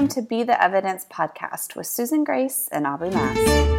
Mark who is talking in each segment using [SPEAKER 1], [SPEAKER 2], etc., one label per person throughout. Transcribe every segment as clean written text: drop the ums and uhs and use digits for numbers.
[SPEAKER 1] to Be the Evidence podcast with Susan Grace and Aubrey Mass.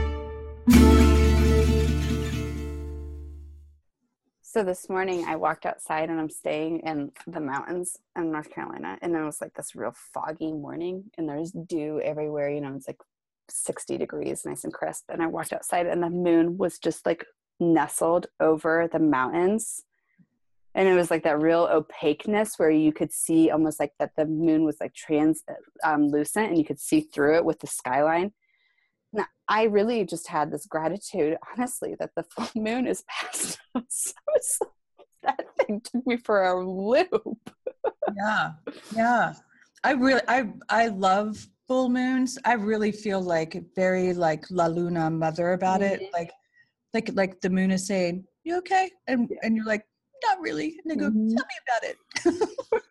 [SPEAKER 1] So this morning I walked outside and I'm staying in the mountains in North Carolina, and it was like this real foggy morning and there's dew everywhere, it's like 60 degrees, nice and crisp. And I walked outside and the moon was just like nestled over the mountains. And it was like that real opaqueness where you could see almost like that the moon was like translucent and you could see through it with the skyline. Now, I really just had this gratitude, honestly, that the full moon is past us. That thing took me for a loop.
[SPEAKER 2] Yeah. I love full moons. I really feel like very like La Luna mother about it. Like the moon is saying, "You okay?" And you're like, "Not really." And they go, "Tell me about it."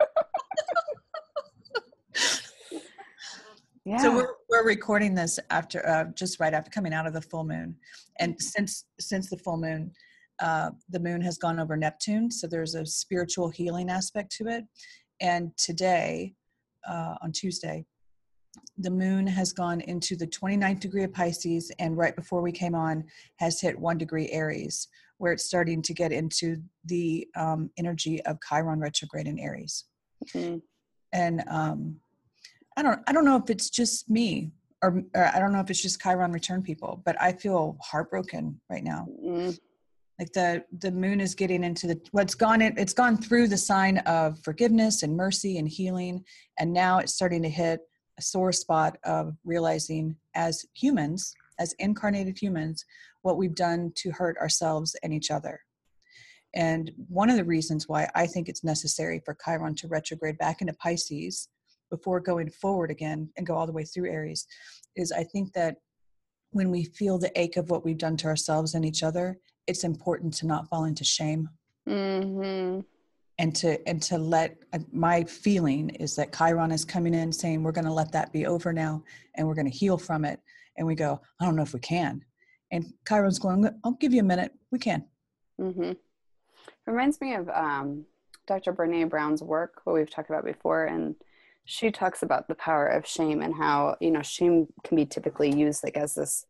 [SPEAKER 1] Yeah.
[SPEAKER 2] So we're recording this after just right after coming out of the full moon, and since the full moon, the moon has gone over Neptune, so there's a spiritual healing aspect to it. And today, on Tuesday, the moon has gone into the 29th degree of Pisces, and right before we came on, has hit 1 degree Aries, where it's starting to get into the energy of Chiron retrograde in Aries.
[SPEAKER 1] Mm-hmm.
[SPEAKER 2] And I don't know if it's just me, or I don't know if it's just Chiron return people, but I feel heartbroken right now. Like the moon is getting into it's gone through the sign of forgiveness and mercy and healing, and now it's starting to hit a sore spot of realizing as humans, as incarnated humans, what we've done to hurt ourselves and each other. And one of the reasons why I think it's necessary for Chiron to retrograde back into Pisces before going forward again and go all the way through Aries is I think that when we feel the ache of what we've done to ourselves and each other, it's important to not fall into shame.
[SPEAKER 1] Mm-hmm.
[SPEAKER 2] And to let, my feeling is that Chiron is coming in saying, we're going to let that be over now and we're going to heal from it. And we go, I don't know if we can. And Chiron's going, I'll give you a minute. We can.
[SPEAKER 1] Mm-hmm. Reminds me of Dr. Brene Brown's work, what we've talked about before. And she talks about the power of shame and how, shame can be typically used like as this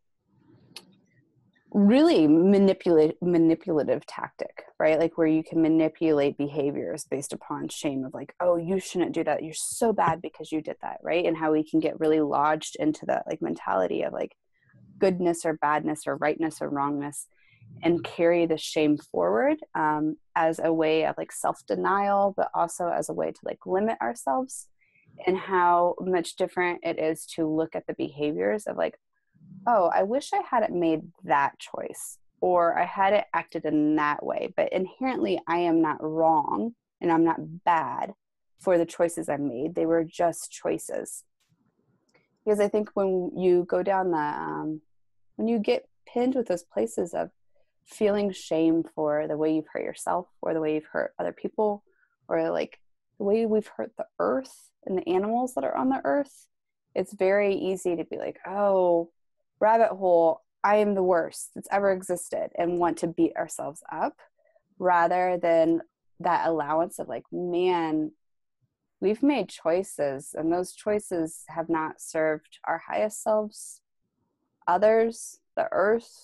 [SPEAKER 1] really manipulative tactic, right? Like where you can manipulate behaviors based upon shame of like, oh, you shouldn't do that. You're so bad because you did that, right? And how we can get really lodged into that like mentality of like goodness or badness or rightness or wrongness and carry the shame forward as a way of like self-denial, but also as a way to like limit ourselves, and how much different it is to look at the behaviors of like, oh, I wish I hadn't made that choice, or I hadn't acted in that way, but inherently I am not wrong and I'm not bad for the choices I made. They were just choices. Because I think when you go down when you get pinned with those places of feeling shame for the way you've hurt yourself or the way you've hurt other people, or like the way we've hurt the earth and the animals that are on the earth, it's very easy to be like, oh, rabbit hole, I am the worst that's ever existed, and want to beat ourselves up, rather than that allowance of like, man, we've made choices and those choices have not served our highest selves, others, the earth,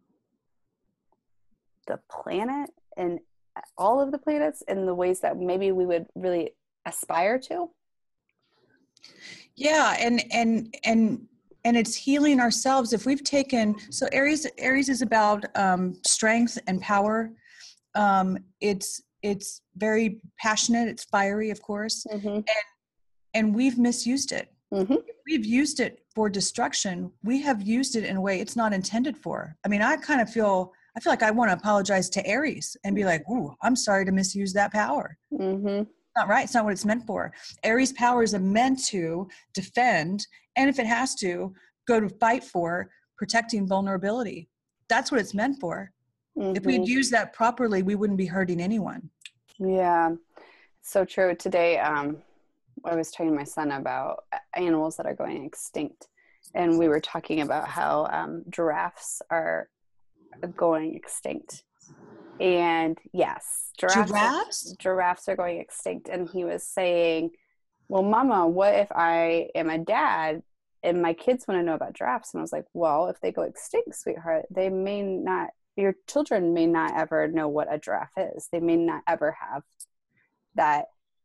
[SPEAKER 1] the planet, and all of the planets in the ways that maybe we would really aspire to.
[SPEAKER 2] Yeah. And it's healing ourselves. If we've taken, so Aries is about strength and power. It's very passionate. It's fiery, of course.
[SPEAKER 1] Mm-hmm.
[SPEAKER 2] And we've misused it.
[SPEAKER 1] Mm-hmm.
[SPEAKER 2] If we've used it for destruction, we have used it in a way it's not intended for. I mean, I feel like I want to apologize to Aries and be like, ooh, I'm sorry to misuse that power.
[SPEAKER 1] Mm-hmm.
[SPEAKER 2] Not right. It's not what it's meant for. Aries powers are meant to defend, and if it has to, go to fight for protecting vulnerability. That's what it's meant for.
[SPEAKER 1] Mm-hmm.
[SPEAKER 2] If we'd used that properly, we wouldn't be hurting anyone.
[SPEAKER 1] Yeah, so true. Today, I was telling my son about animals that are going extinct, and we were talking about how giraffes are going extinct. And yes, giraffes are going extinct. And he was saying well, mama, what if I am a dad and my kids want to know about giraffes? And I was like, well, if they go extinct, sweetheart, they may not, your children may not ever know what a giraffe is. They may not ever have that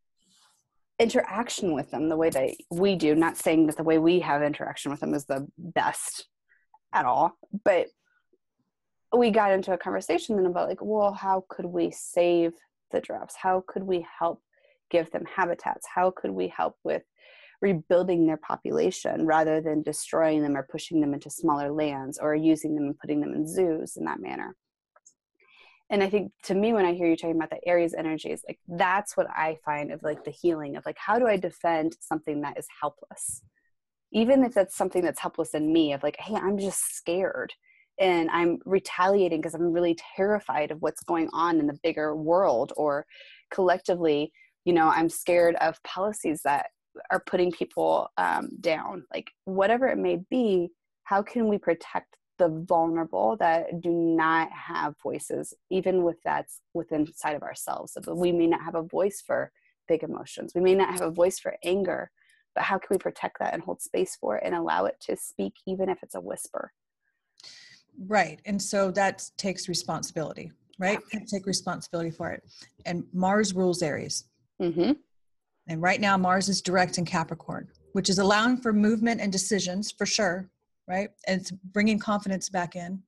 [SPEAKER 1] interaction with them the way that we do. Not saying that the way we have interaction with them is the best at all, but we got into a conversation then about like, well, how could we save the giraffes? How could we help give them habitats? How could we help with rebuilding their population rather than destroying them or pushing them into smaller lands or using them and putting them in zoos in that manner? And I think to me, when I hear you talking about the Aries energies, like that's what I find of like the healing of like, how do I defend something that is helpless? Even if that's something that's helpless in me of like, hey, I'm just scared and I'm retaliating because I'm really terrified of what's going on in the bigger world, or collectively, you know, I'm scared of policies that are putting people down, like whatever it may be. How can we protect the vulnerable that do not have voices, even with that's within inside of ourselves? So we may not have a voice for big emotions. We may not have a voice for anger, but how can we protect that and hold space for it and allow it to speak, even if it's a whisper?
[SPEAKER 2] Right. And so that takes responsibility, right?
[SPEAKER 1] Yeah.
[SPEAKER 2] Take responsibility for it. And Mars rules Aries.
[SPEAKER 1] Mm-hmm.
[SPEAKER 2] And right now Mars is direct in Capricorn, which is allowing for movement and decisions for sure, right? And it's bringing confidence back in.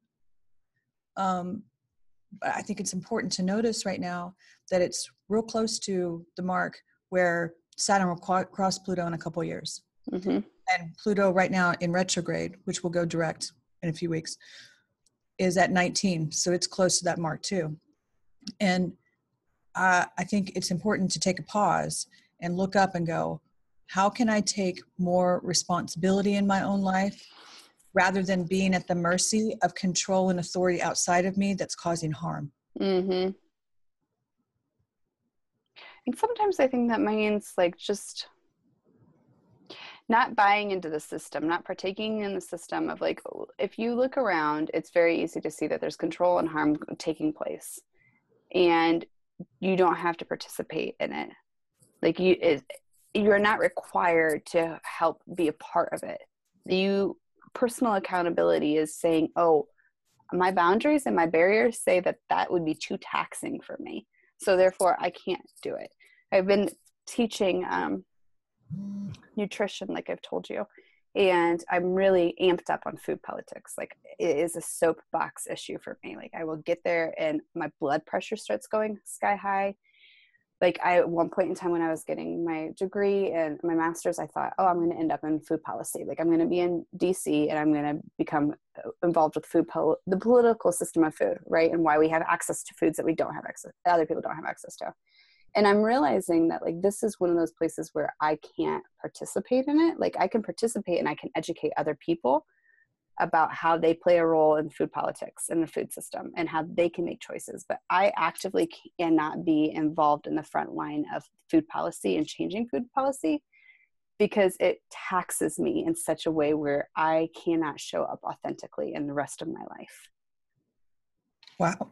[SPEAKER 2] But I think it's important to notice right now that it's real close to the mark where Saturn will cross Pluto in a couple of years.
[SPEAKER 1] Mm-hmm.
[SPEAKER 2] And Pluto right now in retrograde, which will go direct in a few weeks, is at 19. So it's close to that mark too. And I think it's important to take a pause and look up and go, how can I take more responsibility in my own life rather than being at the mercy of control and authority outside of me that's causing harm?
[SPEAKER 1] Mm-hmm. And sometimes I think that means like just not buying into the system, not partaking in the system of like, if you look around, it's very easy to see that there's control and harm taking place, and you don't have to participate in it. Like you're not required to help be a part of it. Personal accountability is saying, oh, my boundaries and my barriers say that that would be too taxing for me, so therefore I can't do it. I've been teaching nutrition, like I've told you, and I'm really amped up on food politics. Like it is a soapbox issue for me. Like I will get there and my blood pressure starts going sky high. Like at one point in time when I was getting my degree and my master's, I thought, oh, I'm going to end up in food policy. Like I'm going to be in DC and I'm going to become involved with the political system of food, right? And why we have access to foods that we don't have access, other people don't have access to. And I'm realizing that like, this is one of those places where I can't participate in it. Like I can participate and I can educate other people about how they play a role in food politics and the food system and how they can make choices. But I actively cannot be involved in the front line of food policy and changing food policy because it taxes me in such a way where I cannot show up authentically in the rest of my life.
[SPEAKER 2] Wow.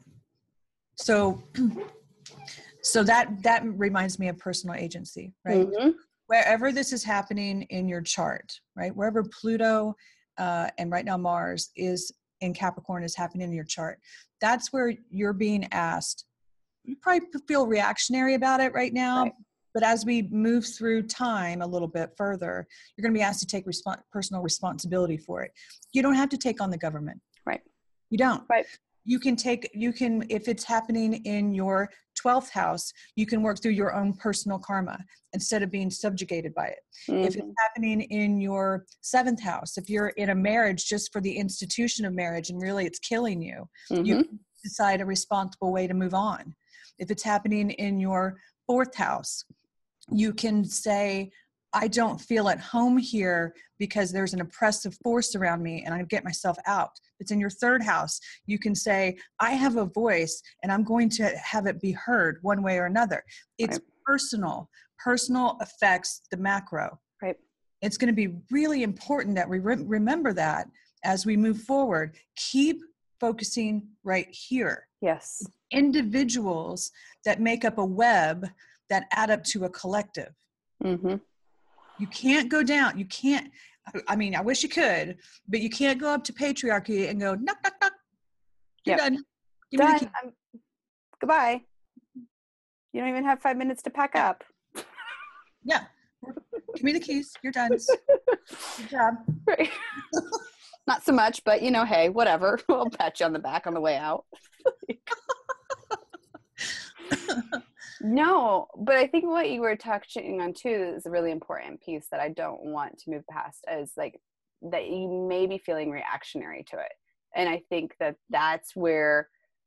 [SPEAKER 2] So that reminds me of personal agency, right? Mm-hmm. Wherever this is happening in your chart, right? Wherever Pluto and right now Mars is in Capricorn is happening in your chart, that's where you're being asked. You probably feel reactionary about it right now, right. But as we move through time a little bit further, you're going to be asked to take personal responsibility for it. You don't have to take on the government.
[SPEAKER 1] Right.
[SPEAKER 2] You don't.
[SPEAKER 1] Right.
[SPEAKER 2] You can, if it's happening in your 12th house, you can work through your own personal karma instead of being subjugated by it. Mm-hmm. If it's happening in your 7th house, if you're in a marriage just for the institution of marriage and really it's killing you, mm-hmm. you can decide a responsible way to move on. If it's happening in your 4th house, you can say, I don't feel at home here because there's an oppressive force around me and I get myself out. If it's in your 3rd house, you can say, I have a voice and I'm going to have it be heard one way or another. It's right. Personal. Personal affects the macro.
[SPEAKER 1] Right.
[SPEAKER 2] It's going to be really important that we remember that as we move forward. Keep focusing right here.
[SPEAKER 1] Yes.
[SPEAKER 2] Individuals that make up a web that add up to a collective.
[SPEAKER 1] Mm-hmm.
[SPEAKER 2] You can't go down. You can't. I mean, I wish you could, but you can't go up to patriarchy and go, knock, knock, knock. You're done. Give me the key.
[SPEAKER 1] Goodbye. You don't even have 5 minutes to pack up.
[SPEAKER 2] Yeah. Give me the keys. You're done. Good job.
[SPEAKER 1] Right. Not so much, but hey, whatever. We'll pat you on the back on the way out. No, but I think what you were touching on too is a really important piece that I don't want to move past, is like that you may be feeling reactionary to it. And I think that that's where,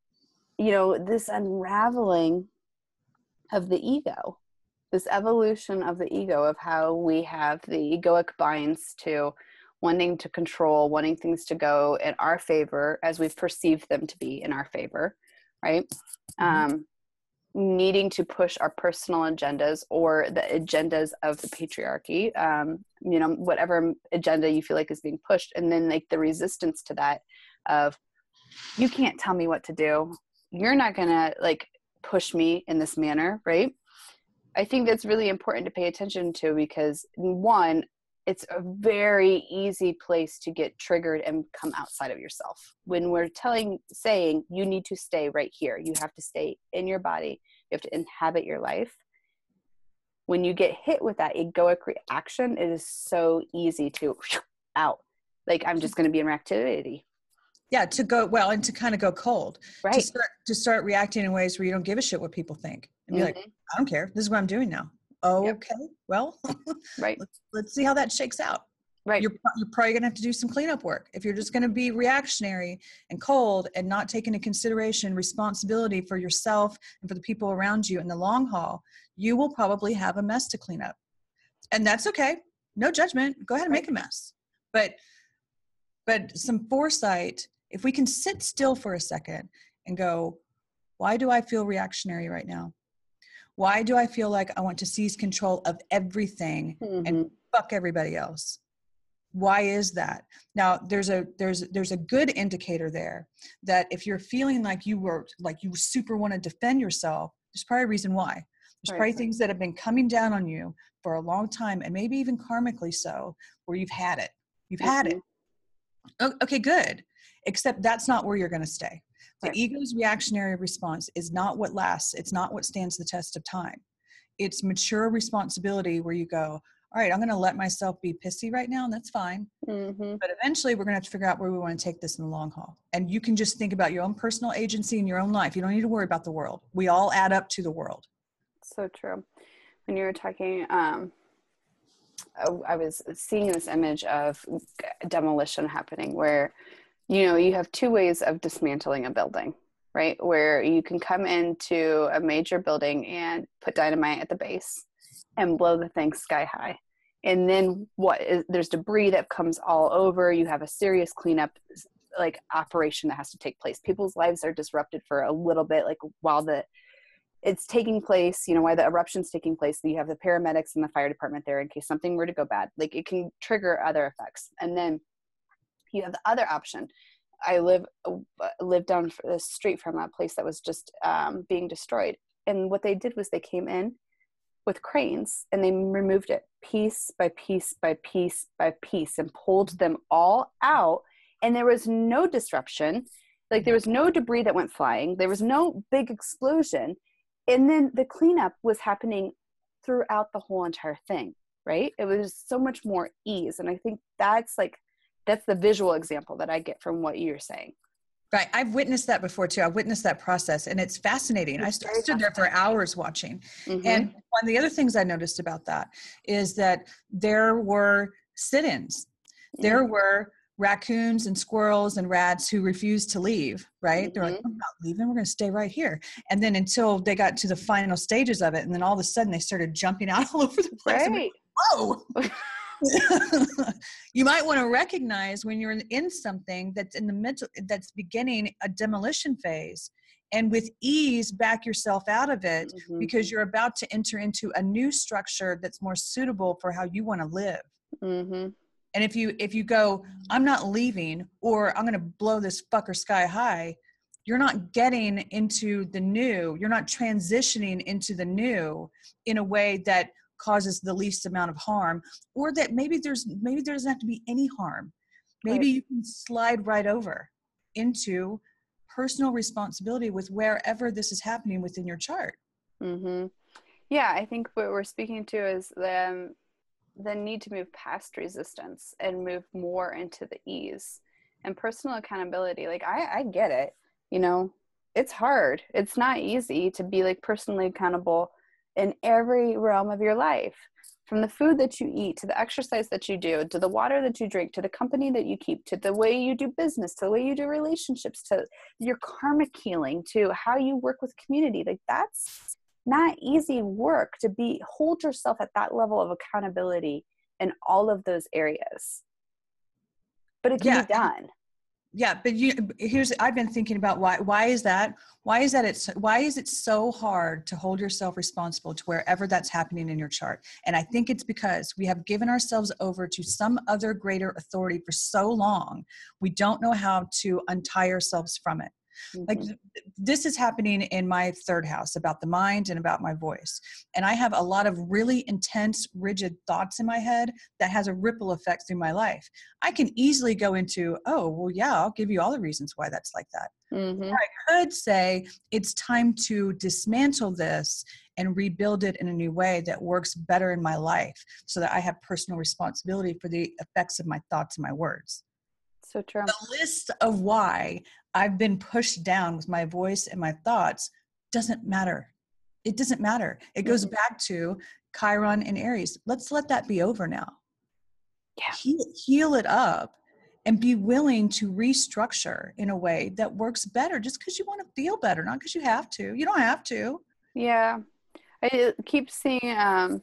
[SPEAKER 1] this unraveling of the ego, this evolution of the ego, of how we have the egoic binds to wanting to control, wanting things to go in our favor as we've perceived them to be in our favor, right? Mm-hmm. Needing to push our personal agendas or the agendas of the patriarchy, whatever agenda you feel like is being pushed. And then like the resistance to that of, you can't tell me what to do. You're not going to like push me in this manner, right? I think that's really important to pay attention to, because one, it's a very easy place to get triggered and come outside of yourself. When we're saying you need to stay right here, you have to stay in your body, you have to inhabit your life. When you get hit with that egoic reaction, it is so easy to out. Like, I'm just going to be in reactivity.
[SPEAKER 2] Yeah, to go, well, and to kind of go cold.
[SPEAKER 1] Right.
[SPEAKER 2] To start reacting in ways where you don't give a shit what people think. And be like, I don't care. This is what I'm doing now. Oh,
[SPEAKER 1] Yep.
[SPEAKER 2] okay. Well,
[SPEAKER 1] right.
[SPEAKER 2] Let's see how that shakes out.
[SPEAKER 1] Right.
[SPEAKER 2] You're probably going to have to do some cleanup work. If you're just going to be reactionary and cold and not take into consideration responsibility for yourself and for the people around you in the long haul, you will probably have a mess to clean up. And that's okay. No judgment. Go ahead and make a mess. But some foresight, if we can sit still for a second and go, why do I feel reactionary right now? Why do I feel like I want to seize control of everything and fuck everybody else? Why is that? Now, there's a good indicator there that if you're feeling like you super want to defend yourself, there's probably a reason why. There's probably things that have been coming down on you for a long time, and maybe even karmically so, where you've had it. You've had it. Okay, good. Except that's not where you're going to stay. The ego's reactionary response is not what lasts. It's not what stands the test of time. It's mature responsibility where you go, all right, I'm going to let myself be pissy right now, and that's fine. Mm-hmm. But eventually we're going to have to figure out where we want to take this in the long haul. And you can just think about your own personal agency in your own life. You don't need to worry about the world. We all add up to the world.
[SPEAKER 1] So true. When you were talking, I was seeing this image of demolition happening where, you have two ways of dismantling a building, right? Where you can come into a major building and put dynamite at the base and blow the thing sky high. And then there's debris that comes all over. You have a serious cleanup like operation that has to take place. People's lives are disrupted for a little bit, like while it's taking place, while the eruption's taking place, you have the paramedics and the fire department there in case something were to go bad. Like, it can trigger other effects. And then you have the other option. I live down the street from a place that was just being destroyed. And what they did was they came in with cranes and they removed it piece by piece by piece by piece and pulled them all out. And there was no disruption. Like, there was no debris that went flying. There was no big explosion. And then the cleanup was happening throughout the whole entire thing, right? It was so much more ease. And I think that's the visual example that I get from what you're saying.
[SPEAKER 2] Right. I've witnessed that before too. I've witnessed that process, and it's fascinating. I stood there for hours watching. Mm-hmm. And one of the other things I noticed about that is that there were sit-ins. There were raccoons and squirrels and rats who refused to leave, right? They're like, I'm not leaving. We're going to stay right here. And then until they got to the final stages of it, and then all of a sudden they started jumping out all over the place.
[SPEAKER 1] Right.
[SPEAKER 2] Whoa. You might want to recognize when you're in something that's in the middle, that's beginning a demolition phase, and with ease back yourself out of it, because you're about to enter into a new structure that's more suitable for how you want to live. And if you go, I'm not leaving, or I'm going to blow this fucker sky high, you're not getting into the new. You're not transitioning into the new in a way that causes the least amount of harm, or that maybe there doesn't have to be any harm. Maybe you can slide right over into personal responsibility with wherever this is happening within your chart.
[SPEAKER 1] Mm-hmm. Yeah, I think what we're speaking to is the need to move past resistance and move more into the ease and personal accountability. Like I get it, you know, it's hard. It's not easy to be like personally accountable in every realm of your life, from the food that you eat, to the exercise that you do, to the water that you drink, to the company that you keep, to the way you do business, to the way you do relationships, to your karmic healing, to how you work with community. Like that's not easy work to hold yourself at that level of accountability in all of those areas, but it can be done.
[SPEAKER 2] Yeah, but I've been thinking about why is it so hard to hold yourself responsible to wherever that's happening in your chart? And I think it's because we have given ourselves over to some other greater authority for so long, we don't know how to untie ourselves from it. Mm-hmm. Like this is happening in my third house about the mind and about my voice. And I have a lot of really intense, rigid thoughts in my head that has a ripple effect through my life. I can easily go into, oh, well, yeah, I'll give you all the reasons why that's like that. Mm-hmm. Or I could say it's time to dismantle this and rebuild it in a new way that works better in my life so that I have personal responsibility for the effects of my thoughts and my words.
[SPEAKER 1] So true.
[SPEAKER 2] The list of why I've been pushed down with my voice and my thoughts doesn't matter. It doesn't matter. It goes back to Chiron and Aries. Let's let that be over now. Yeah. Heal it up and be willing to restructure in a way that works better just because you want to feel better, not because you have to. You don't have to.
[SPEAKER 1] Yeah. I keep seeing,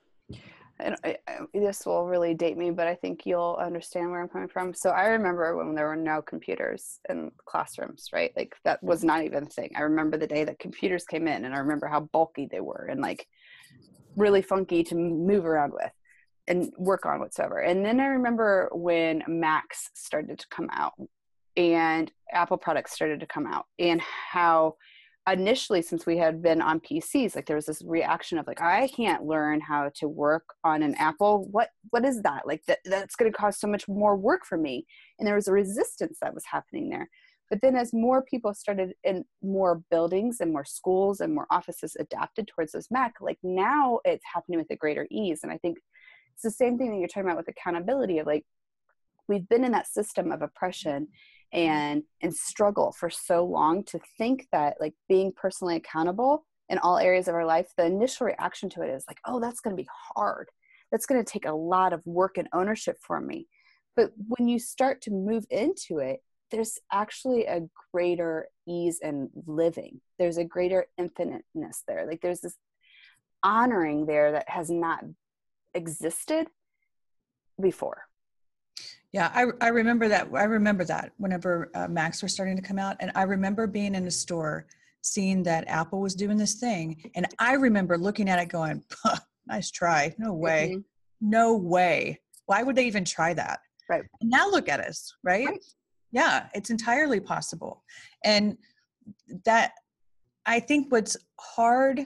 [SPEAKER 1] and this will really date me, but I think you'll understand where I'm coming from. So I remember when there were no computers in classrooms, right? Like that was not even a thing. I remember the day that computers came in, and I remember how bulky they were and like really funky to move around with and work on whatsoever. And then I remember when Macs started to come out and Apple products started to come out, and how initially, since we had been on PCs, like there was this reaction of like, I can't learn how to work on an Apple. What is that? Like that's going to cause so much more work for me. And there was a resistance that was happening there. But then as more people started in more buildings and more schools and more offices adapted towards this Mac, like now it's happening with a greater ease. And I think it's the same thing that you're talking about with accountability of like, we've been in that system of oppression and struggle for so long to think that like being personally accountable in all areas of our life, the initial reaction to it is like, oh, that's going to be hard. That's going to take a lot of work and ownership from me. But when you start to move into it, there's actually a greater ease in living. There's a greater infiniteness there. Like there's this honoring there that has not existed before.
[SPEAKER 2] Yeah, I remember that. I remember that whenever Macs were starting to come out. And I remember being in a store, seeing that Apple was doing this thing. And I remember looking at it going, nice try. No way. Mm-hmm. No way. Why would they even try that?
[SPEAKER 1] Right.
[SPEAKER 2] And now look at us, right? Yeah, it's entirely possible. And that, I think what's hard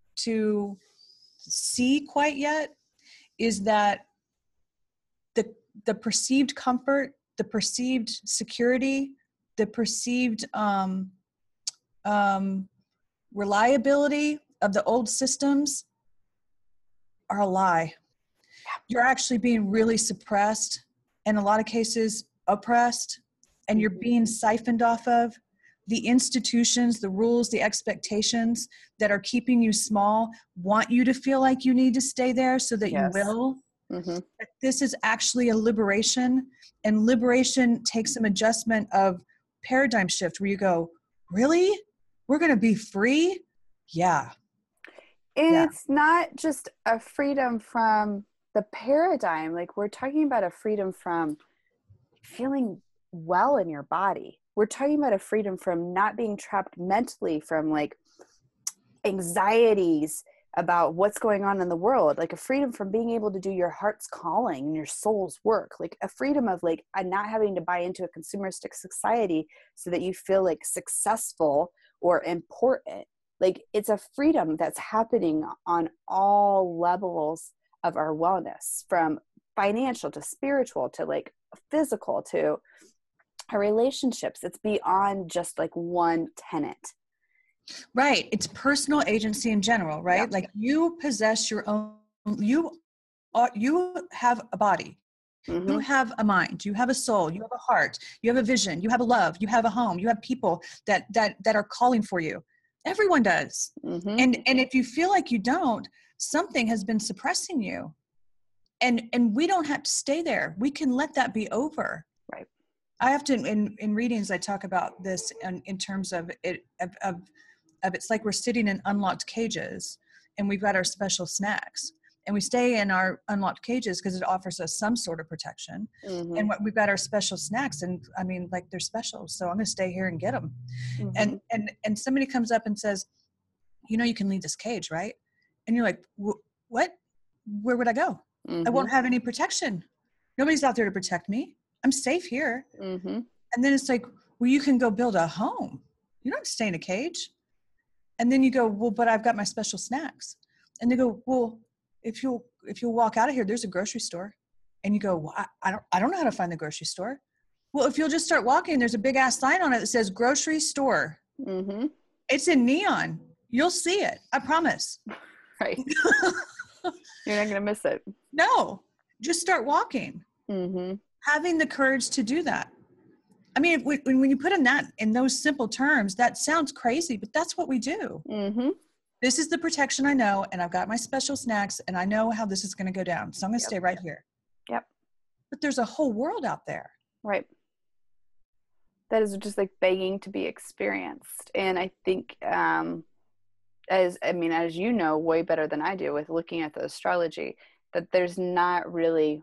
[SPEAKER 2] to see quite yet is that the perceived comfort, the perceived security, the perceived reliability of the old systems are a lie. You're actually being really suppressed, in a lot of cases oppressed, and you're being siphoned off of. The institutions, the rules, the expectations that are keeping you small want you to feel like you need to stay there so that you will. Mm-hmm. This is actually a liberation, and liberation takes some adjustment of paradigm shift where you go, really? We're going to be free? Yeah.
[SPEAKER 1] And it's not just a freedom from the paradigm. Like we're talking about a freedom from feeling well in your body. We're talking about a freedom from not being trapped mentally from like anxieties about what's going on in the world, like a freedom from being able to do your heart's calling and your soul's work, like a freedom of like not having to buy into a consumeristic society so that you feel like successful or important. Like, it's a freedom that's happening on all levels of our wellness, from financial to spiritual to like physical to our relationships. It's beyond just like one tenet.
[SPEAKER 2] Right. It's personal agency in general, right?
[SPEAKER 1] Yep.
[SPEAKER 2] Like you possess your own, you have a body, you have a mind, you have a soul, you have a heart, you have a vision, you have a love, you have a home, you have people that are calling for you. Everyone does. And if you feel like you don't, something has been suppressing you. And we don't have to stay there. We can let that be over.
[SPEAKER 1] Right.
[SPEAKER 2] I have to, in readings, I talk about this in terms of it, of it's like we're sitting in unlocked cages and we've got our special snacks, and we stay in our unlocked cages because it offers us some sort of protection. And we've got our special snacks, and I mean, like, they're special. So I'm going to stay here and get them. And somebody comes up and says, you know, you can leave this cage, right? And you're like, what? Where would I go? I won't have any protection. Nobody's out there to protect me. I'm safe here. And then it's like, well, you can go build a home. You don't have to stay in a cage. And then you go, well, but I've got my special snacks. And they go, well, if you'll walk out of here, there's a grocery store. And you go, well, I don't know how to find the grocery store. Well, if you'll just start walking, there's a big ass sign on it that says grocery store. It's in neon. You'll see it. I promise.
[SPEAKER 1] Right. You're not going to miss it.
[SPEAKER 2] No, just start walking. Having the courage to do that. I mean, when you put in those simple terms, that sounds crazy, but that's what we do. This is the protection I know, and I've got my special snacks, and I know how this is going to go down. So I'm going to stay right here. But there's a whole world out there.
[SPEAKER 1] Right. That is just like begging to be experienced. And I think, as you know, way better than I do with looking at the astrology, that there's not really,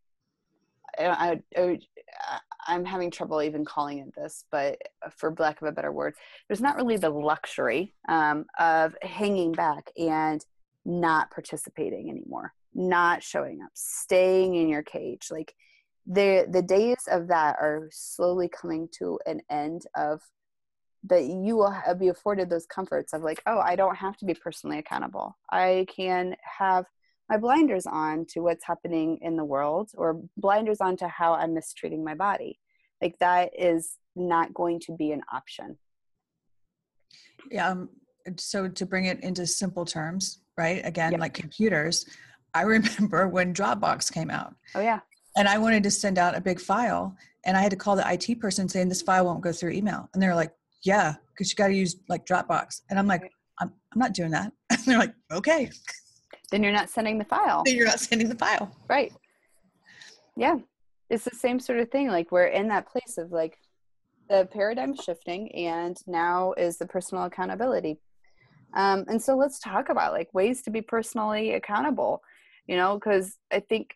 [SPEAKER 1] I'm having trouble even calling it this, but for lack of a better word, there's not really the luxury of hanging back and not participating anymore, not showing up, staying in your cage. Like, the days of that are slowly coming to an end, of that you will be afforded those comforts of like, oh, I don't have to be personally accountable. I can have my blinders on to what's happening in the world, or blinders on to how I'm mistreating my body. Like, that is not going to be an option.
[SPEAKER 2] Yeah. So to bring it into simple terms, right? Again, like computers, I remember when Dropbox came out.
[SPEAKER 1] Oh yeah.
[SPEAKER 2] And I wanted to send out a big file, and I had to call the IT person saying this file won't go through email. And they're like, yeah, because you got to use like Dropbox. And I'm like, I'm not doing that. And they're like, okay.
[SPEAKER 1] Then you're not sending the file.
[SPEAKER 2] Right.
[SPEAKER 1] Yeah. It's the same sort of thing. Like, we're in that place of like the paradigm shifting, and now is the personal accountability. And so let's talk about like ways to be personally accountable, you know, because I think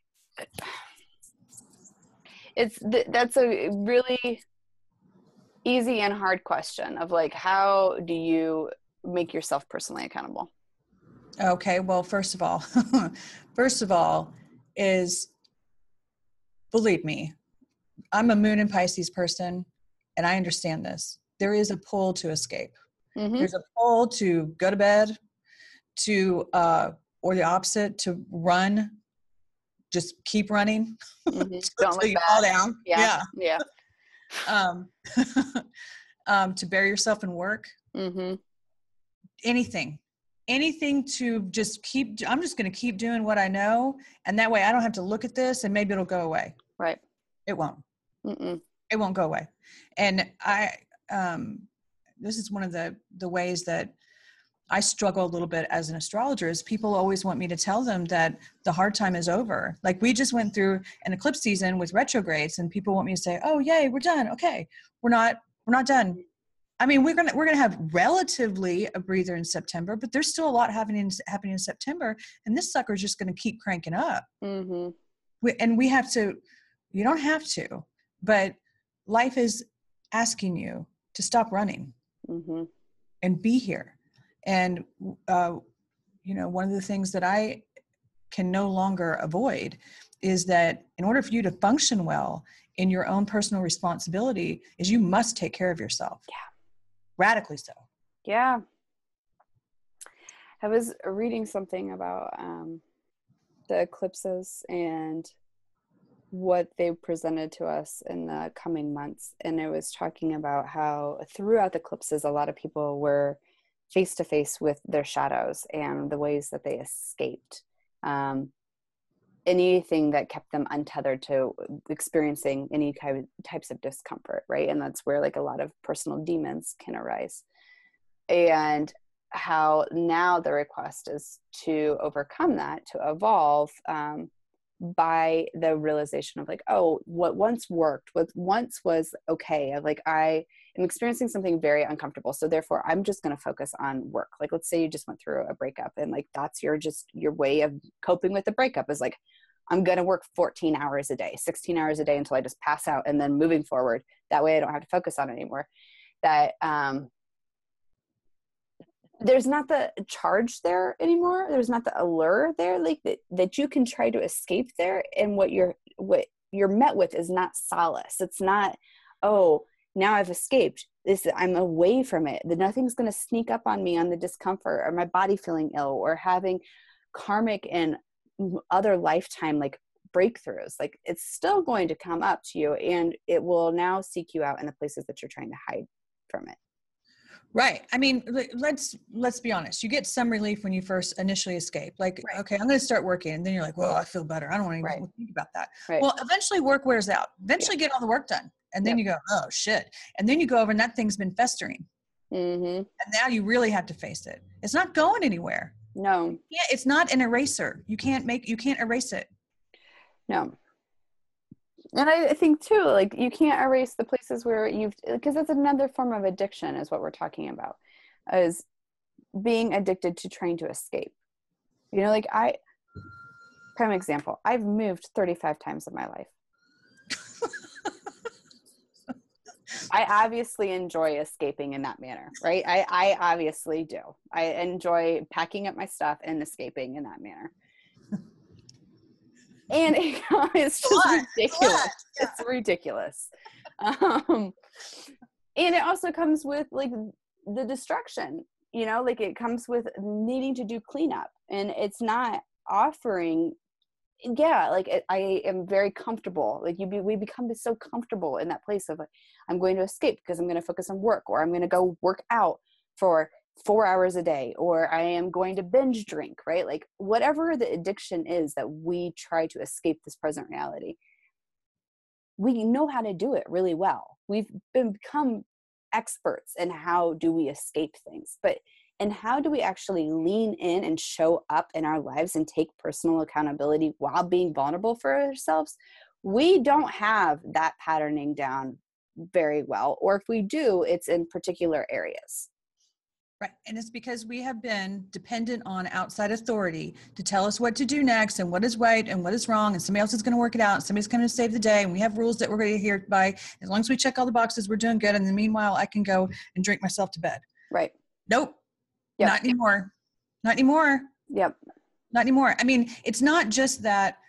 [SPEAKER 1] that's a really easy and hard question of like, how do you make yourself personally accountable?
[SPEAKER 2] Okay. Well, first of all is, believe me, I'm a Moon and Pisces person, and I understand this. There is a pull to escape. There's a pull to go to bed, to, or the opposite, to run, just keep running until you fall down.
[SPEAKER 1] Yeah.
[SPEAKER 2] To bury yourself in work. Anything to just keep, I'm just going to keep doing what I know. And that way I don't have to look at this, and maybe it'll go away.
[SPEAKER 1] Right.
[SPEAKER 2] It won't. It won't go away. And this is one of the ways that I struggle a little bit as an astrologer, is people always want me to tell them that the hard time is over. Like, we just went through an eclipse season with retrogrades, and people want me to say, oh, yay, we're done. Okay. We're not done. I mean, we're going to have relatively a breather in September, but there's still a lot happening in September, and this sucker is just going to keep cranking up. We have to, you don't have to, but life is asking you to stop running and be here. And, one of the things that I can no longer avoid is that in order for you to function well in your own personal responsibility, is you must take care of yourself.
[SPEAKER 1] Yeah.
[SPEAKER 2] Radically so.
[SPEAKER 1] Yeah. I was reading something about the eclipses and what they presented to us in the coming months. And it was talking about how throughout the eclipses, a lot of people were face to face with their shadows and the ways that they escaped. Anything that kept them untethered to experiencing any types of discomfort, right? And that's where like a lot of personal demons can arise. And how now the request is to overcome that, to evolve by the realization of like, oh, what once worked, what once was okay, of like, I am experiencing something very uncomfortable, so therefore I'm just going to focus on work. Like, let's say you just went through a breakup and like that's your way of coping with the breakup is like, I'm going to work 14 hours a day, 16 hours a day until I just pass out, and then moving forward, that way I don't have to focus on it anymore. That there's not the charge there anymore. There's not the allure there, like that you can try to escape there. And what you're met with is not solace. It's not, oh, now I've escaped this. I'm away from it. That nothing's going to sneak up on me on the discomfort or my body feeling ill or having karmic and other lifetime like breakthroughs. Like it's still going to come up to you, and it will now seek you out in the places that you're trying to hide from it.
[SPEAKER 2] Right. I mean, let's be honest. You get some relief when you first initially escape. Like, right. Okay, I'm going to start working. And then you're like, well, I feel better. I don't want to even think about that. Right. Well, eventually work wears out. Eventually get all the work done. And then you go, oh, shit. And then you go over and that thing's been festering. Mm-hmm. And now you really have to face it. It's not going anywhere.
[SPEAKER 1] No.
[SPEAKER 2] Yeah, it's not an eraser. You can't erase it.
[SPEAKER 1] No. And I think too, like you can't erase the places where because that's another form of addiction is what we're talking about, is being addicted to trying to escape. You know, like prime example, I've moved 35 times in my life. I obviously enjoy escaping in that manner, right? I obviously do. I enjoy packing up my stuff and escaping in that manner. And it's just ridiculous. Yeah. It's ridiculous. And it also comes with like the destruction, you know, like it comes with needing to do cleanup, and it's not offering. Yeah, like I am very comfortable. Like we become so comfortable in that place of like, I'm going to escape because I'm going to focus on work, or I'm going to go work out for 4 hours a day, or I am going to binge drink, right? Like whatever the addiction is that we try to escape this present reality, we know how to do it really well. We've become experts in how do we escape things, but and how do we actually lean in and show up in our lives and take personal accountability while being vulnerable for ourselves? We don't have that patterning down very well, or if we do, it's in particular areas.
[SPEAKER 2] Right. And it's because we have been dependent on outside authority to tell us what to do next and what is right and what is wrong. And somebody else is going to work it out. And somebody's going to save the day. And we have rules that we're going to adhere by. As long as we check all the boxes, we're doing good. And then meanwhile, I can go and drink myself to bed.
[SPEAKER 1] Right.
[SPEAKER 2] Nope. Yep. Not anymore. Not anymore.
[SPEAKER 1] Yep.
[SPEAKER 2] Not anymore. I mean, it's not just that,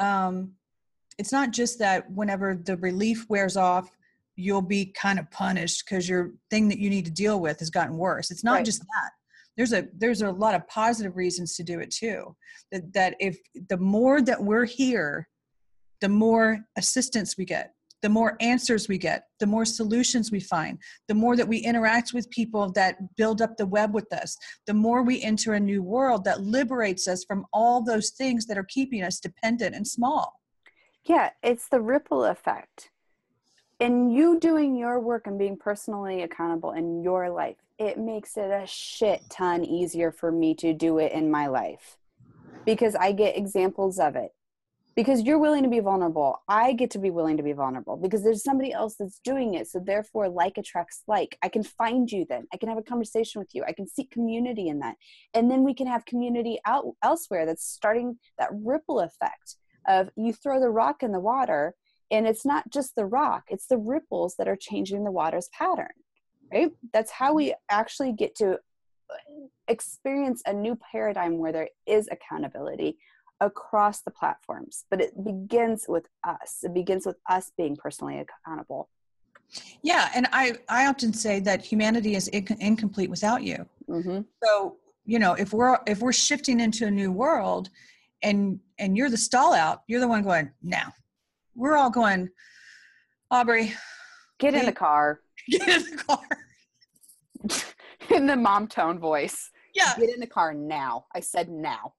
[SPEAKER 2] whenever the relief wears off, you'll be kind of punished because your thing that you need to deal with has gotten worse. It's not just that. There's a lot of positive reasons to do it too. That if the more that we're here, the more assistance we get, the more answers we get, the more solutions we find, the more that we interact with people that build up the web with us, the more we enter a new world that liberates us from all those things that are keeping us dependent and small.
[SPEAKER 1] Yeah, it's the ripple effect. And you doing your work and being personally accountable in your life, it makes it a shit ton easier for me to do it in my life because I get examples of it. Because you're willing to be vulnerable, I get to be willing to be vulnerable because there's somebody else that's doing it. So therefore, like attracts like. I can find you then. I can have a conversation with you. I can seek community in that. And then we can have community elsewhere that's starting that ripple effect of you throw the rock in the water, and it's not just the rock, it's the ripples that are changing the water's pattern, right? That's how we actually get to experience a new paradigm where there is accountability across the platforms. But it begins with us. It begins with us being personally accountable.
[SPEAKER 2] Yeah, and I often say that humanity is incomplete without you. Mm-hmm. So you know, if we're shifting into a new world and you're the stall out, you're the one going, now we're all going, Aubrey,
[SPEAKER 1] get in the car.
[SPEAKER 2] Get in the car.
[SPEAKER 1] In the mom tone voice.
[SPEAKER 2] Yeah.
[SPEAKER 1] Get in the car now. I said now.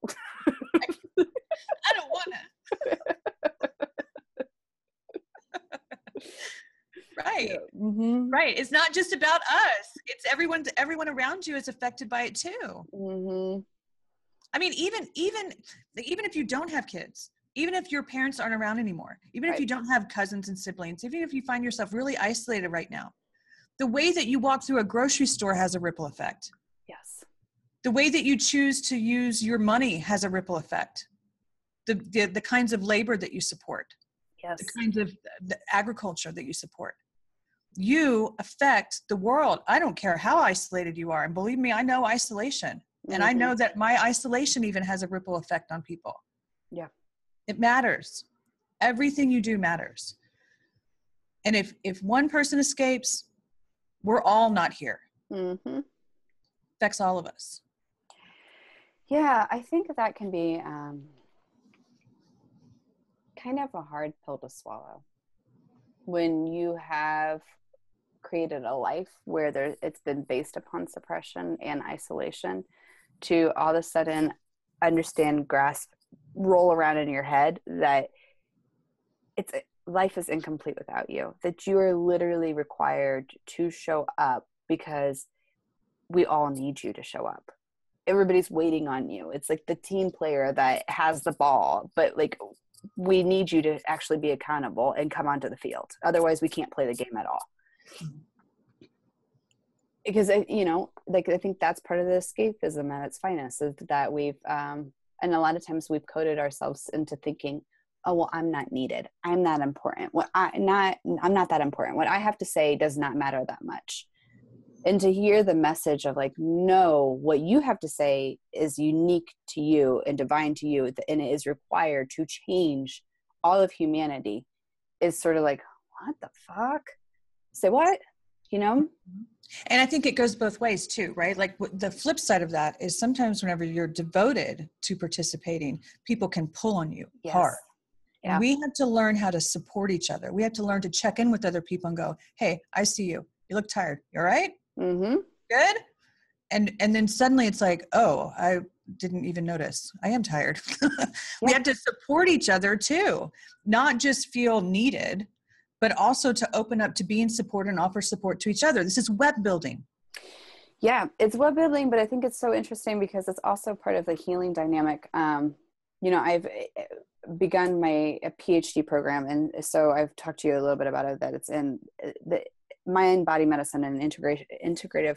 [SPEAKER 2] I don't want to. Right.
[SPEAKER 1] Yeah. Mm-hmm.
[SPEAKER 2] Right. It's not just about us. It's everyone around you is affected by it too.
[SPEAKER 1] Mm-hmm.
[SPEAKER 2] I mean, even if you don't have kids, even if your parents aren't around anymore, even if you don't have cousins and siblings, even if you find yourself really isolated right now, the way that you walk through a grocery store has a ripple effect.
[SPEAKER 1] Yes.
[SPEAKER 2] The way that you choose to use your money has a ripple effect. The kinds of labor that you support.
[SPEAKER 1] Yes.
[SPEAKER 2] The kinds of the agriculture that you support. You affect the world. I don't care how isolated you are. And believe me, I know isolation. And I know that my isolation even has a ripple effect on people.
[SPEAKER 1] Yeah.
[SPEAKER 2] It matters. Everything you do matters. And if one person escapes, we're all not here.
[SPEAKER 1] Mm-hmm.
[SPEAKER 2] Affects all of us.
[SPEAKER 1] Yeah, I think that can be kind of a hard pill to swallow when you have created a life where it's been based upon suppression and isolation, to all of a sudden understand, grasp, roll around in your head that life is incomplete without you, that you are literally required to show up because we all need you to show up. Everybody's waiting on you. It's like the team player that has the ball, but like, we need you to actually be accountable and come onto the field. Otherwise we can't play the game at all. Because, you know, like, I think that's part of the escapism at its finest, is that we've, and a lot of times we've coded ourselves into thinking, oh, well, I'm not needed. I'm not important. I'm not that important. What I have to say does not matter that much. And to hear the message of like, no, what you have to say is unique to you and divine to you, and it is required to change all of humanity, is sort of like, what the fuck? Say what? You know?
[SPEAKER 2] And I think it goes both ways too, right? Like the flip side of that is sometimes whenever you're devoted to participating, people can pull on you hard. Yeah. And we have to learn how to support each other. We have to learn to check in with other people and go, hey, I see you. You look tired. You all right?
[SPEAKER 1] Mm-hmm.
[SPEAKER 2] Good. And then suddenly it's like, oh, I didn't even notice. I am tired. We have to support each other too, not just feel needed, but also to open up to being support and offer support to each other. This is web building.
[SPEAKER 1] Yeah, it's web building, but I think it's so interesting because it's also part of the healing dynamic. You know, I've begun my PhD program, and so I've talked to you a little bit about it, that it's in the mind, body medicine, and integrative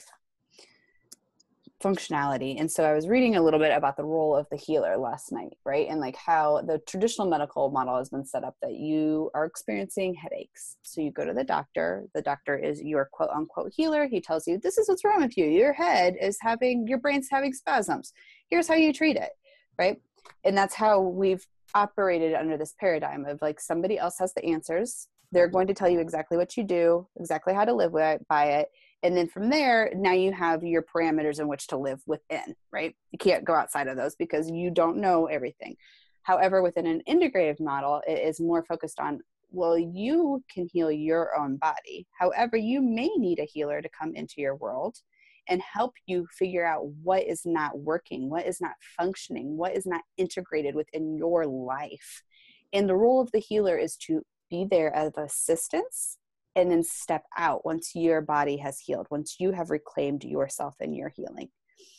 [SPEAKER 1] functionality. And so I was reading a little bit about the role of the healer last night, right? And like how the traditional medical model has been set up that you are experiencing headaches. So you go to the doctor is your quote unquote healer. He tells you, this is what's wrong with you. Your brain's having spasms. Here's how you treat it, right? And that's how we've operated under this paradigm of like, somebody else has the answers. They're going to tell you exactly what you do, exactly how to live by it. And then from there, now you have your parameters in which to live within, right? You can't go outside of those because you don't know everything. However, within an integrative model, it is more focused on, well, you can heal your own body. However, you may need a healer to come into your world and help you figure out what is not working, what is not functioning, what is not integrated within your life. And the role of the healer is to be there as assistance and then step out once your body has healed, once you have reclaimed yourself and your healing.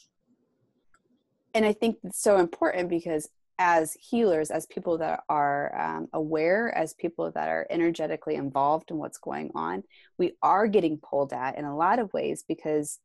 [SPEAKER 1] And I think it's so important because as healers, as people that are aware, as people that are energetically involved in what's going on, we are getting pulled at in a lot of ways because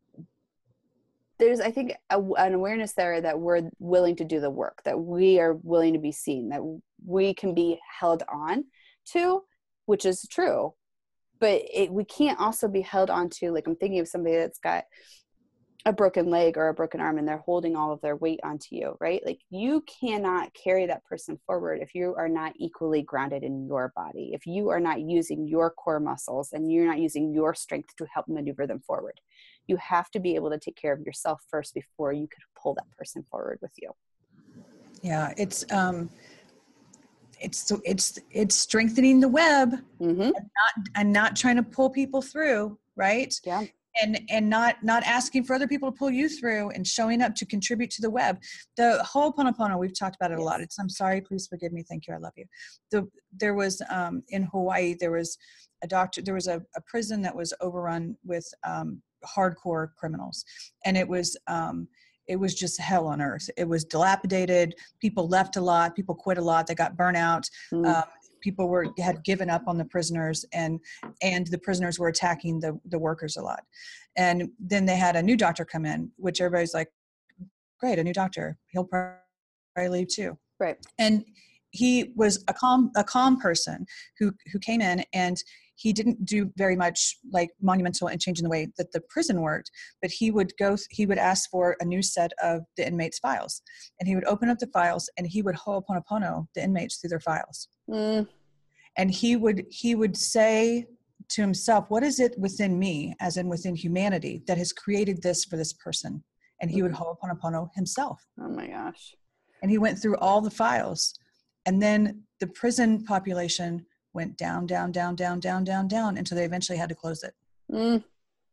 [SPEAKER 1] there's, I think, an awareness there that we're willing to do the work, that we are willing to be seen, that we can be held on to, which is true. But we can't also be held on to, like, I'm thinking of somebody that's got a broken leg or a broken arm and they're holding all of their weight onto you, right? Like, you cannot carry that person forward if you are not equally grounded in your body, if you are not using your core muscles and you're not using your strength to help maneuver them forward. you have to be able to take care of yourself first before you could pull that person forward with you.
[SPEAKER 2] Yeah, it's strengthening the web, and not trying to pull people through, right?
[SPEAKER 1] Yeah.
[SPEAKER 2] And not asking for other people to pull you through, and showing up to contribute to the web. The Ho'oponopono, we've talked about it a lot. It's I'm sorry, please forgive me, thank you, I love you. There was in Hawaii, there was a prison that was overrun with hardcore criminals, and it was just hell on earth. It was dilapidated. People left a lot. People quit a lot. They got burnt out. People had given up on the prisoners, and the prisoners were attacking the workers a lot. And then they had a new doctor come in, which everybody's like, great, a new doctor. He'll probably leave too.
[SPEAKER 1] Right.
[SPEAKER 2] And he was a calm person who came in, and he didn't do very much like monumental in changing the way that the prison worked, but he would ask for a new set of the inmates' files, and he would open up the files, and he would ho'oponopono the inmates through their files. And he would say to himself, what is it within me, as in within humanity, that has created this for this person? And he would ho'oponopono himself.
[SPEAKER 1] Oh my gosh.
[SPEAKER 2] And he went through all the files. And then the prison population went down, down, down, down, down, down, down, until they eventually had to close it.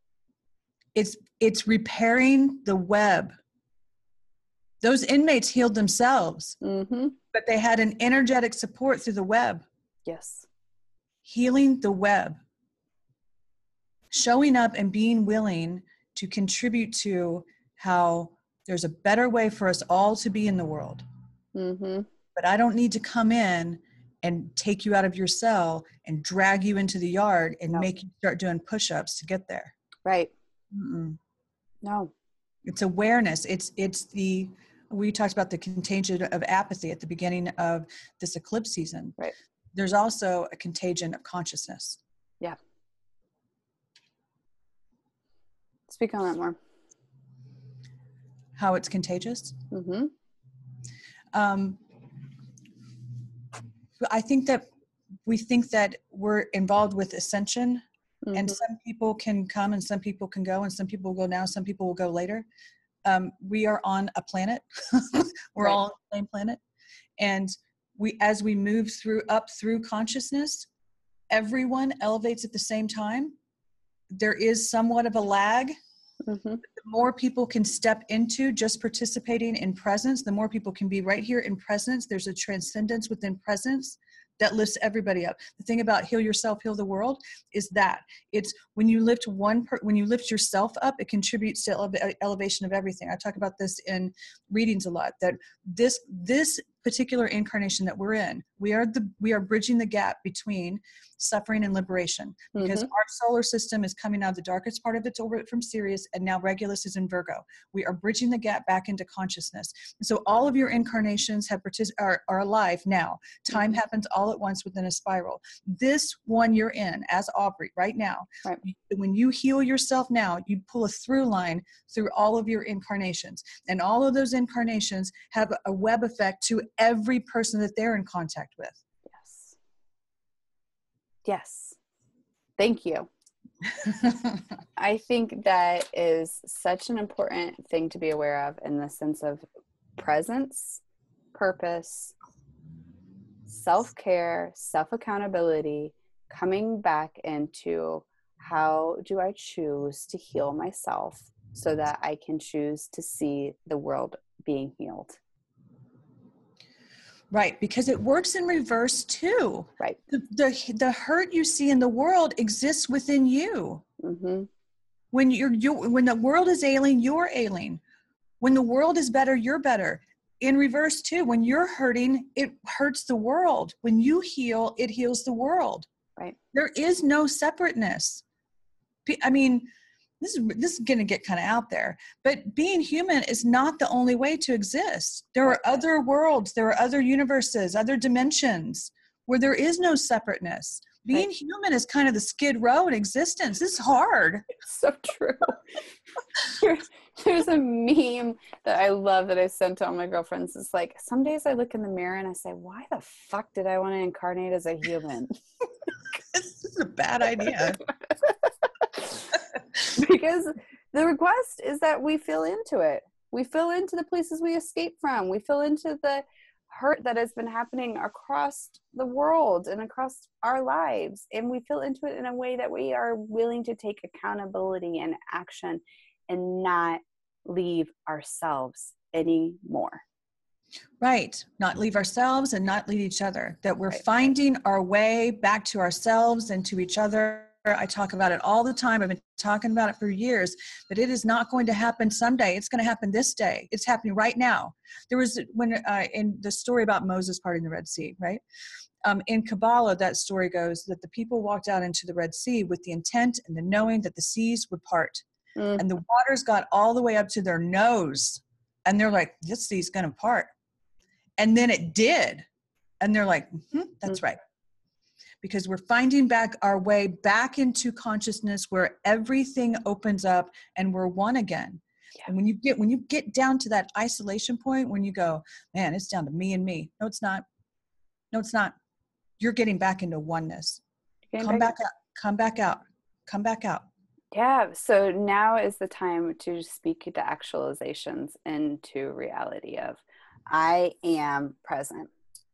[SPEAKER 2] It's repairing the web. Those inmates healed themselves, but they had an energetic support through the web.
[SPEAKER 1] Yes.
[SPEAKER 2] Healing the web. Showing up and being willing to contribute to how there's a better way for us all to be in the world. But I don't need to come in and take you out of your cell and drag you into the yard and make you start doing push-ups to get there.
[SPEAKER 1] Right.
[SPEAKER 2] No. It's awareness. We talked about the contagion of apathy at the beginning of this eclipse season.
[SPEAKER 1] Right.
[SPEAKER 2] There's also a contagion of consciousness.
[SPEAKER 1] Yeah. Speak on that more.
[SPEAKER 2] How it's contagious? I think that we think that we're involved with ascension, and some people can come and some people can go, and some people will go now, some people will go later. We are on a planet. We're all on the same planet. And as we move up through consciousness, everyone elevates at the same time. There is somewhat of a lag. The more people can step into just participating in presence, the more people can be right here in presence. There's a transcendence within presence that lifts everybody up. The thing about heal yourself, heal the world is that it's when you lift when you lift yourself up, it contributes to elevation of everything. I talk about this in readings a lot, that this particular incarnation that we're in, we are bridging the gap between suffering and liberation, because our solar system is coming out of the darkest part of its orbit from Sirius, and now Regulus is in Virgo. We are bridging the gap back into consciousness. And so all of your incarnations are alive now. Time happens all at once within a spiral. This one you're in as Aubrey right now, when you heal yourself now, you pull a through line through all of your incarnations, and all of those incarnations have a web effect to every person that they're in contact with.
[SPEAKER 1] Yes. Thank you. I think that is such an important thing to be aware of, in the sense of presence, purpose, self-care, self-accountability, coming back into how do I choose to heal myself so that I can choose to see the world being healed.
[SPEAKER 2] Right, because it works in reverse too.
[SPEAKER 1] Right.
[SPEAKER 2] The hurt you see in the world exists within you. When when the world is ailing, you're ailing. When the world is better, you're better. In reverse too, when you're hurting, it hurts the world. When you heal, it heals the world.
[SPEAKER 1] Right.
[SPEAKER 2] There is no separateness. I mean, this is going to get kind of out there, but being human is not the only way to exist. There are other worlds, there are other universes, other dimensions where there is no separateness. Being human is kind of the Skid Row in existence. It's hard.
[SPEAKER 1] It's so true. There's a meme that I love that I sent to all my girlfriends. It's like, some days I look in the mirror and I say, why the fuck did I want to incarnate as a human?
[SPEAKER 2] This is a bad idea.
[SPEAKER 1] Because The request is that we feel into it. We feel into the places we escape from. We feel into the hurt that has been happening across the world and across our lives. And we feel into it in a way that we are willing to take accountability and action and not leave ourselves anymore.
[SPEAKER 2] Right. Not leave ourselves and not leave each other. That we're finding our way back to ourselves and to each other. I talk about it all the time. I've been talking about it for years, but it is not going to happen someday. It's going to happen this day. It's happening right now. There was in the story about Moses parting the Red Sea, right? In Kabbalah, that story goes that the people walked out into the Red Sea with the intent and the knowing that the seas would part. And the waters got all the way up to their nose. And they're like, this sea's going to part. And then it did. And they're like, that's right. Because we're finding back our way back into consciousness where everything opens up and we're one again. Yeah. And when you get down to that isolation point, when you go, man, it's down to me and me. No, it's not. No, it's not. You're getting back into oneness. Come back out.
[SPEAKER 1] Yeah. So now is the time to speak to actualizations into reality of I am present.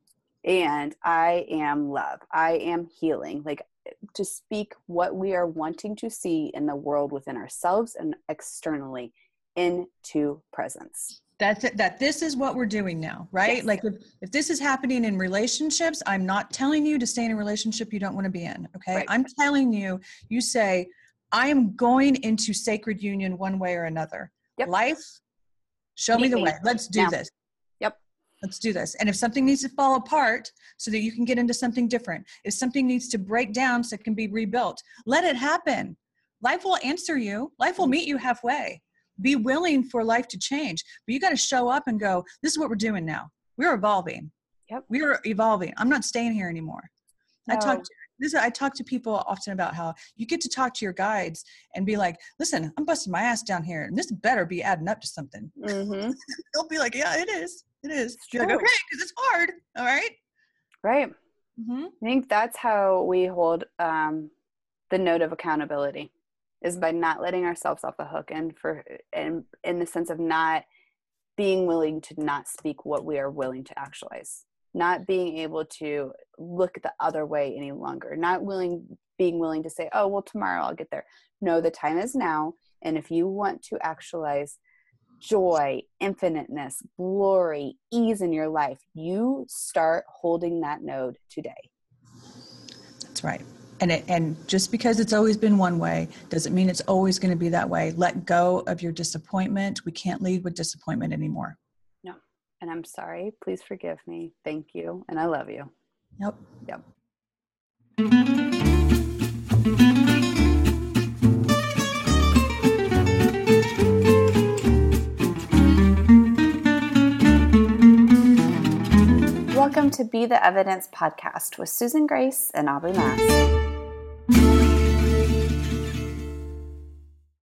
[SPEAKER 1] And I am love. I am healing. Like, to speak what we are wanting to see in the world within ourselves and externally into presence.
[SPEAKER 2] That's it. That this is what we're doing now, right? Yes. Like if this is happening in relationships, I'm not telling you to stay in a relationship you don't want to be in. Okay. Right. I'm telling you, you say, I am going into sacred union one way or another.
[SPEAKER 1] Yep.
[SPEAKER 2] Life, show me the way. Let's do this. Let's do this. And if something needs to fall apart so that you can get into something different, if something needs to break down so it can be rebuilt, let it happen. Life will answer you. Life will meet you halfway. Be willing for life to change. But you got to show up and go, this is what we're doing now. We're evolving.
[SPEAKER 1] Yep.
[SPEAKER 2] We're evolving. I'm not staying here anymore. No. I talk to people often about how you get to talk to your guides and be like, listen, I'm busting my ass down here and this better be adding up to something.
[SPEAKER 1] Mm-hmm.
[SPEAKER 2] They'll be like, yeah, it is. It is. You're like, okay, because it's hard. All right.
[SPEAKER 1] Right. Mm-hmm. I think that's how we hold the note of accountability, is by not letting ourselves off the hook, and in the sense of not being willing to not speak what we are willing to actualize, not being able to look the other way any longer, being willing to say, oh, well, tomorrow I'll get there. No, the time is now. And if you want to actualize joy, infiniteness, glory, ease in your life, you start holding that node today.
[SPEAKER 2] That's right. And just because it's always been one way doesn't mean it's always going to be that way. Let go of your disappointment. We can't lead with disappointment anymore.
[SPEAKER 1] No. And I'm sorry. Please forgive me. Thank you. And I love you.
[SPEAKER 2] Yep.
[SPEAKER 1] Welcome to Be the Evidence podcast with Susan Grace and Aubrey Mass.